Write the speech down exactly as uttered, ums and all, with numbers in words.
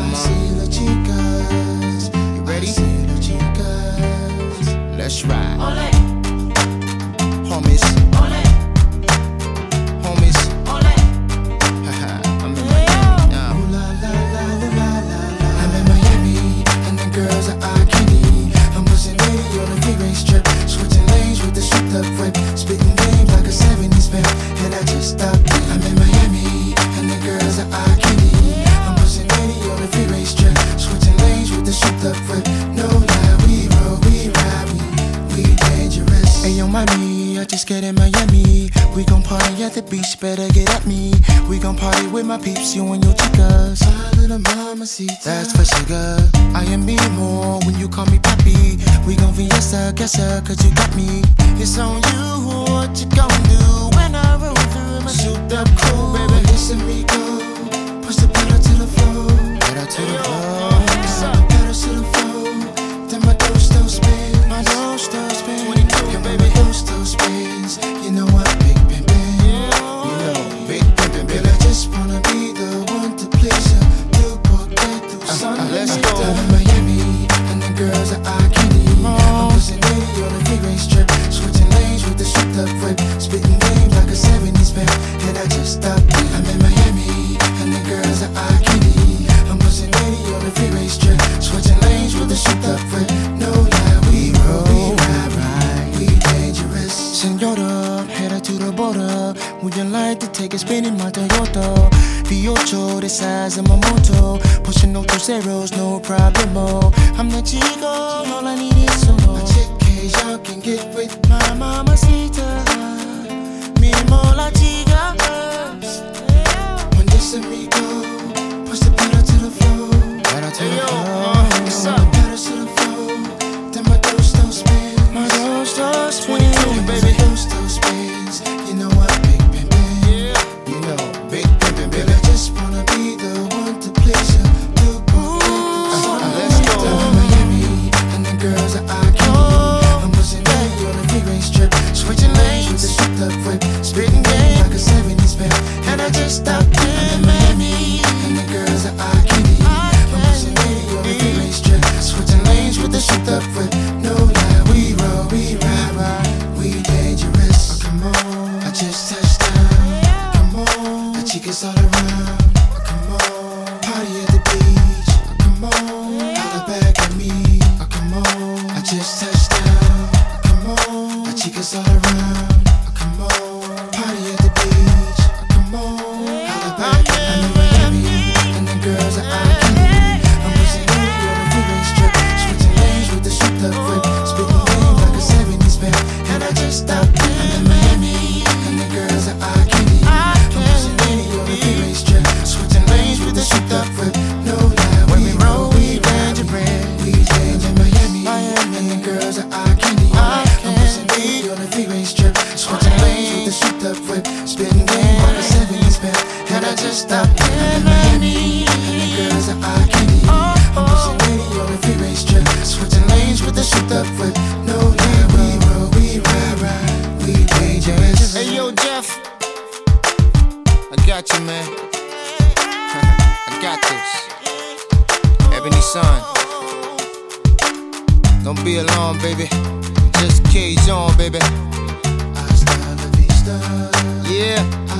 Come on. See the chicas. You ready? See the chicas. Let's ride. Ole, Homies, ole, homies. ole. Haha, I'm in Miami now. Ooh la la la la la la la. I'm in Miami, and the girls are eye candy. I'm buzzing eighty on the freeway strip, switching lanes with the souped up whip, spitting game like a seventies vamp, and I just stopped. I'm in Miami, and the girls are eye candy. I'm buzzing eighty on the freeway strip, switching lanes with the souped up whip. No lie, we roll, we ride, we we dangerous. Hey yo, mommy, I just get in Miami. We gon' party at the beach, better get at me. We gon' party with my peeps, you and your chicas. My little mamacita, that's for sugar. I am me more when you call me papi. We gon' fiesta, casa, cause you got me. It's on you, what you gon' do when I roll through my souped up crew, baby. Listen me go, push the pedal to the floor. Pedal to the floor. Pedal to the floor, then my dough still spins. My dough still spins. twenty-two, baby, dough still spins. You know I'm big pimpin'. You know, big pimpin', Girl, baby. I just wanna be the one to please you. Do porque tu son uh, de let's mi. go. Down in Miami, and the girls are eye candy. I'm pushing eighty on the freeway strip, switching lanes with the souped up whip, spitting game like a seventies vamp, and I just stopped. I'm in Miami, and the girls are eye candy. I'm pushing eighty on the freeway strip, switching lanes with the souped up whip. No lie, we roll, we ride, ride, we dangerous. Senora, headed to the border. Would you like to take a spin in my Toyota? V eight, the size of my moto. Pushing no two zeros, no problemo. I'm the chico, all I need is some more. A chick cage, y'all can get with my mamacita. Mínimo la chica. When this and me go, push the pedal to the floor. Pedal to Hey, the yo, floor. uh, what's When up? the pedal to the floor, then my dough still spins. My dough still spins. twenty-two, baby. My dough still spins. You know I'm big pimpin'. Yeah, you know, big pimpin', Girl, baby. I just wanna be the one to please you. Do Uh, let's go. Down in Miami, and the girls are eye candy. I'm pushing eighty on the freeway strip, switching lanes with the souped up whip, spitting game like a seventies vamp, and I just stopped. I'm in Miami, and the girls are eye candy. I'm pushing eighty on the freeway strip, switching lanes with the souped up whip. No lie, we roll, we ride, ride, we dangerous. Oh, come on, I just touched down. Come on, the chicas all around. Oh, come on, party at the beach. Oh, come on, holla back at me. Oh, come on, I just touched down. Oh, come on, the chicas all around. Oh, come on, party at the beach. Oh, come on, holla back at me. I'm in Miami, and the girls are eye candy. I'm pushing eighty on the freeway strip, switching lanes with the souped up whip, spitting game like a seventies vamp, and I just stopped. I'm in Miami, and the girls are eye candy. I'm pushing eighty on the freeway strip, switching lanes with the souped up whip. No lie, when we roll, we dangerous. We change in Miami, and the girls are eye candy. I'm pushing eighty on the freeway strip, switching lanes with the souped up whip, spitting game like a seventies vamp, and I just stopped. I'm in Miami, and the girls are eye candy. I'm pushing eighty on the freeway strip, switching lanes with the souped up whip. No lie, we roll, we ride, ride, we dangerous. Hey, yo, Jeff. I got you, man. I got this. Ebony Sun. Don't be alone, baby. Just cage on, baby. Hasta la vista. Yeah.